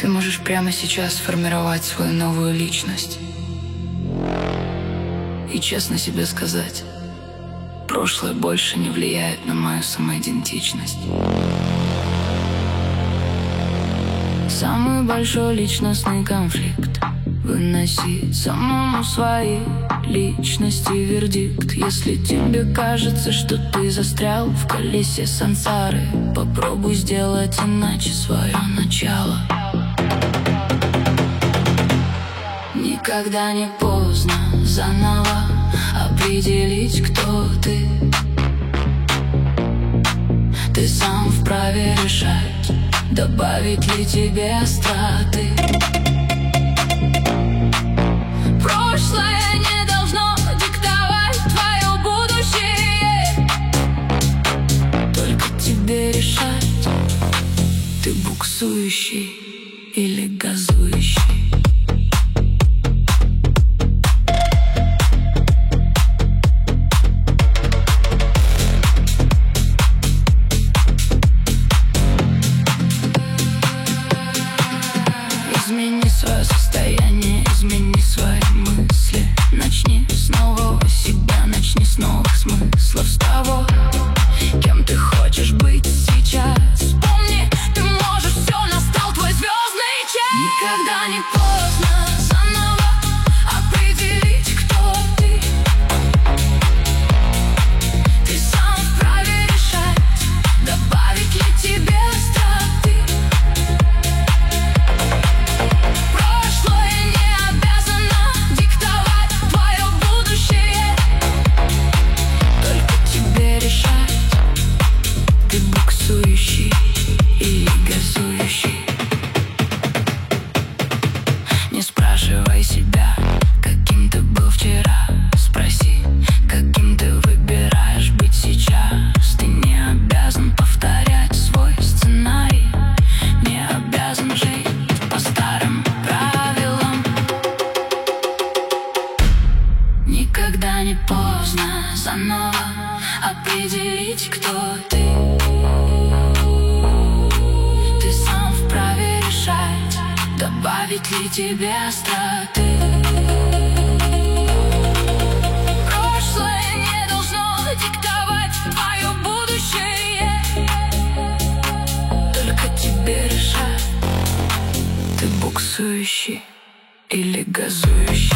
Ты можешь прямо сейчас сформировать свою новую личность и честно себе сказать: прошлое больше не влияет на мою самоидентичность. Самый большой личностный конфликт — выносить самому своей личности вердикт. Если тебе кажется, что ты застрял в колесе сансары, попробуй сделать иначе свое начало. Никогда не поздно заново определить, кто ты. Ты сам вправе решать, добавить ли тебе остроты. Прошлое не должно диктовать твое будущее. Только тебе решать, ты буксующий или газующий. Измени свое состояние, измени свои мысли. Начни с нового себя, начни с новых смыслов, с того, кем ты хочешь быть сейчас. Вспомни, ты можешь все, настал твой звездный час. Никогда не поздно заново определить, кто ты. Ты сам вправе решать, добавить ли тебе остроты. Прошлое не обязано диктовать твое будущее. Только тебе решать, ты буксующий или газующий. Не спрашивай себя, каким ты был вчера. Спроси, каким ты выбираешь быть сейчас. Ты не обязан повторять свой сценарий, не обязан жить по старым правилам. Никогда не поздно заново определить, кто ты. Ты сам вправе решать, добавить ли тебе остроты. Прошлое не должно диктовать твое будущее. Только тебе решать, ты буксующий или газующий.